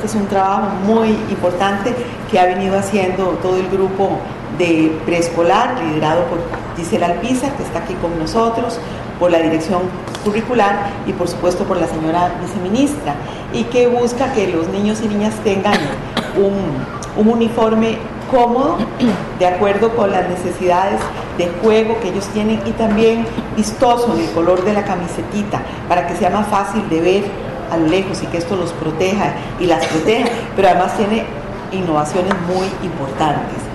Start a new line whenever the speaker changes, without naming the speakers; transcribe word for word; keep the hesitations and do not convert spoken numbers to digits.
que es un trabajo muy importante que ha venido haciendo todo el grupo de preescolar, liderado por Gisela Alpizar, que está aquí con nosotros, por la dirección curricular y por supuesto por la señora viceministra, y que busca que los niños y niñas tengan un, un uniforme cómodo, de acuerdo con las necesidades de juego que ellos tienen, y también vistoso en el color de la camisetita, para que sea más fácil de ver a lo lejos y que esto los proteja y las proteja, pero además tiene innovaciones muy importantes.